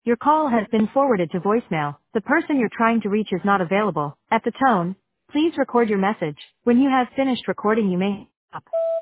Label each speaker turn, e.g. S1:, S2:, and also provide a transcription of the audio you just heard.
S1: Your call has been forwarded to voicemail. The person you're trying to reach is not available. At the tone, please record your message. When you have finished recording, you may stop.